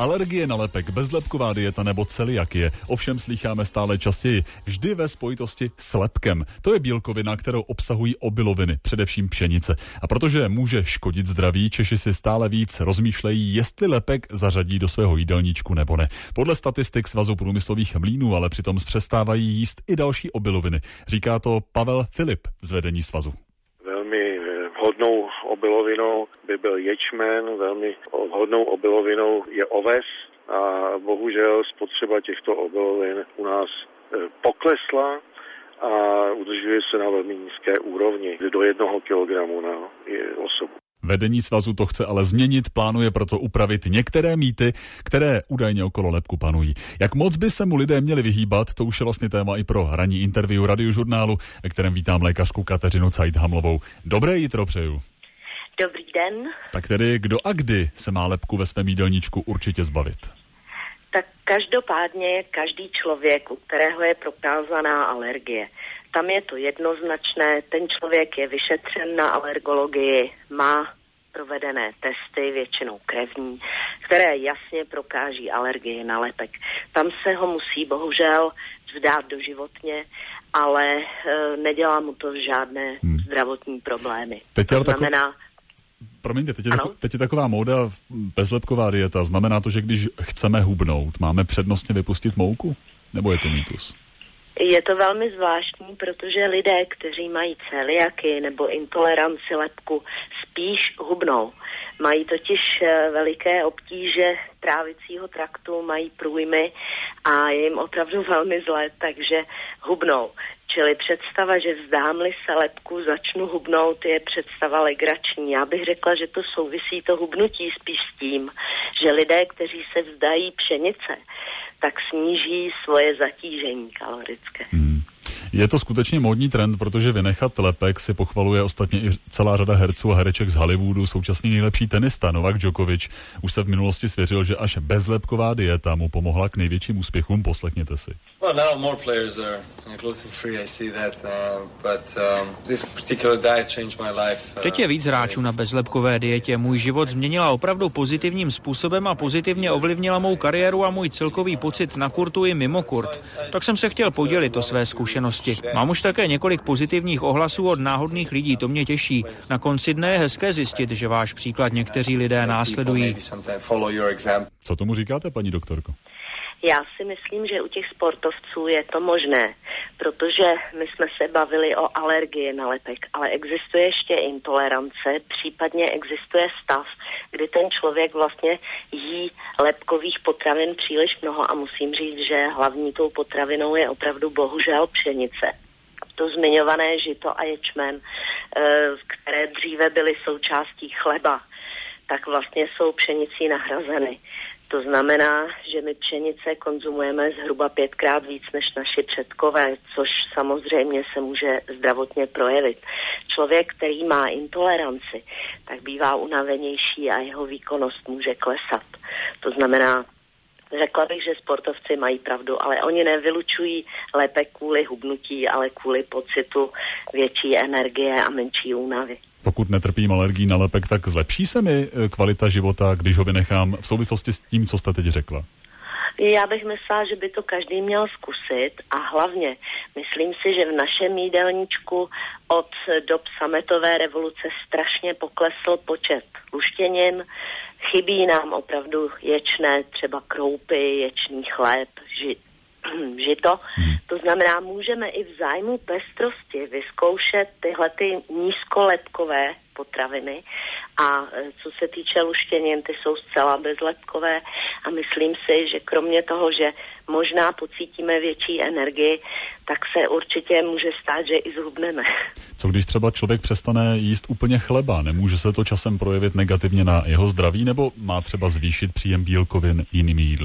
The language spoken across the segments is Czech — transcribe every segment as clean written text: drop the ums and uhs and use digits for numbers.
Alergie na lepek, bezlepková dieta nebo celiakie. Ovšem slýcháme stále častěji. Vždy ve spojitosti s lepkem. To je bílkovina, kterou obsahují obiloviny, především pšenice. A protože může škodit zdraví, Češi si stále víc rozmýšlejí, jestli lepek zařadí do svého jídelníčku nebo ne. Podle statistik Svazu průmyslových mlýnů ale přitom přestávají jíst i další obiloviny. Říká to Pavel Filip z vedení svazu. Velmi vhodnou obilovinou by byl ječmen, velmi vhodnou obilovinou je oves a bohužel spotřeba těchto obilovin u nás poklesla a udržuje se na velmi nízké úrovni, do 1 kilogramu na osobu. Vedení svazu to chce ale změnit, plánuje proto upravit některé mýty, které údajně okolo lepku panují. Jak moc by se mu lidé měli vyhýbat, to už je vlastně téma i pro ranní interview Radiožurnálu, ve kterém vítám lékařku Kateřinu Cajt-Hamlovou. Dobré jitro přeju. Dobrý den. Tak tedy kdo a kdy se má lepku ve svém jídelníčku určitě zbavit? Tak každopádně každý člověk, u kterého je prokázaná alergie. Tam je to jednoznačné, ten člověk je vyšetřen na alergologii, má provedené testy, většinou krevní, které jasně prokáží alergii na lepek. Tam se ho musí bohužel vzdát doživotně, ale nedělá mu to žádné zdravotní problémy. To znamená... Promiňte, teď je taková móda bezlepková dieta. Znamená to, že když chceme hubnout, máme přednostně vypustit mouku? Nebo je to mýtus? Je to velmi zvláštní, protože lidé, kteří mají celiaky nebo intoleranci lepku, spíš hubnou. Mají totiž veliké obtíže trávicího traktu, mají průjmy a je jim opravdu velmi zlé, takže hubnou. Čili představa, že vzdám-li se lepku, začnu hubnout, je představa legrační. Já bych řekla, že to souvisí to hubnutí spíš s tím, že lidé, kteří se vzdají pšenice, tak sníží svoje zatížení kalorické. Je to skutečně módní trend, protože vynechat lepek si pochvaluje ostatně i celá řada herců a hereček z Hollywoodu. Současný nejlepší tenista Novak Djokovic už se v minulosti svěřil, že až bezlepková dieta mu pomohla k největším úspěchům. Poslechněte si. Well, now more players are gluten free. I see that, but this particular diet changed my life. Teď je víc hráčů na bezlepkové dietě. Můj život změnila opravdu pozitivním způsobem a pozitivně ovlivnila mou kariéru a můj celkový pocit na kurtu i mimo kurt. Tak jsem se chtěl podělit o své zkušenosti. Mám už také několik pozitivních ohlasů od náhodných lidí, to mě těší. Na konci dne je hezké zjistit, že váš příklad někteří lidé následují. Co tomu říkáte, paní doktorko? Já si myslím, že u těch sportovců je to možné, protože my jsme se bavili o alergii na lepek, ale existuje ještě intolerance, případně existuje stav, kdy ten člověk vlastně jí lepkových potravin příliš mnoho a musím říct, že hlavní tou potravinou je opravdu bohužel pšenice. To zmiňované žito a ječmen, které dříve byly součástí chleba, tak vlastně jsou pšenicí nahrazeny. To znamená, že my pšenice konzumujeme zhruba 5krát víc než naši předkové, což samozřejmě se může zdravotně projevit. Člověk, který má intoleranci, tak bývá unavenější a jeho výkonnost může klesat. To znamená, řekla bych, že sportovci mají pravdu, ale oni nevylučují lepek kvůli hubnutí, ale kvůli pocitu větší energie a menší únavy. Pokud netrpím alergií na lepek, tak zlepší se mi kvalita života, když ho vynechám v souvislosti s tím, co jste teď řekla? Já bych myslela, že by to každý měl zkusit a hlavně myslím si, že v našem jídelníčku od dob sametové revoluce strašně poklesl počet luštěnin, chybí nám opravdu ječné, třeba kroupy, ječný chléb, žito. To znamená, můžeme i v zájmu pestrosti vyzkoušet tyhle ty nízkolepkové potraviny a co se týče luštěnin, ty jsou zcela bezlepkové a myslím si, že kromě toho, že možná pocítíme větší energii, tak se určitě může stát, že i zhubneme. Co když třeba člověk přestane jíst úplně chleba? Nemůže se to časem projevit negativně na jeho zdraví nebo má třeba zvýšit příjem bílkovin jinými jídly?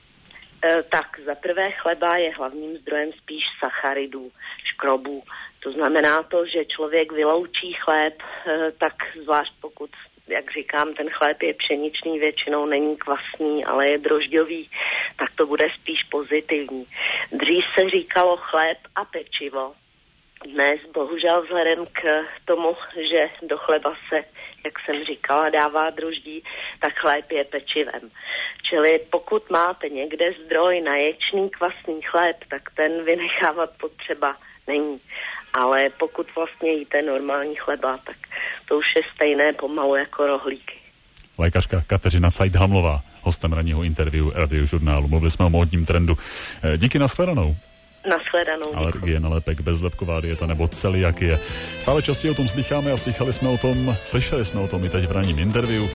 Tak za prvé chleba je hlavním zdrojem spíš sacharidů, škrobů. To znamená to, že člověk vyloučí chléb, tak zvlášť pokud, jak říkám, ten chléb je pšeničný, většinou není kvasný, ale je drožďový, tak to bude spíš pozitivní. Dřív se říkalo chléb a pečivo, Dnes bohužel vzhledem k tomu, že do chleba se, jak jsem říkala, dává droždí, tak chléb je pečivem. Čili pokud máte někde zdroj na ječný kvasný chléb, tak ten vynechávat potřeba není. Ale pokud vlastně jíte normální chleba, tak to už je stejné pomalu jako rohlíky. Lékařka Kateřina Cajthamlová, hostem ranního interview Radiožurnálu. Mluvili jsme o módním trendu. Díky, nashledanou. Nashledanou. Alergie na lepek, bezlepková dieta nebo celiakie. Stále častěji o tom slycháme a slyšeli jsme o tom i teď v ranním interview.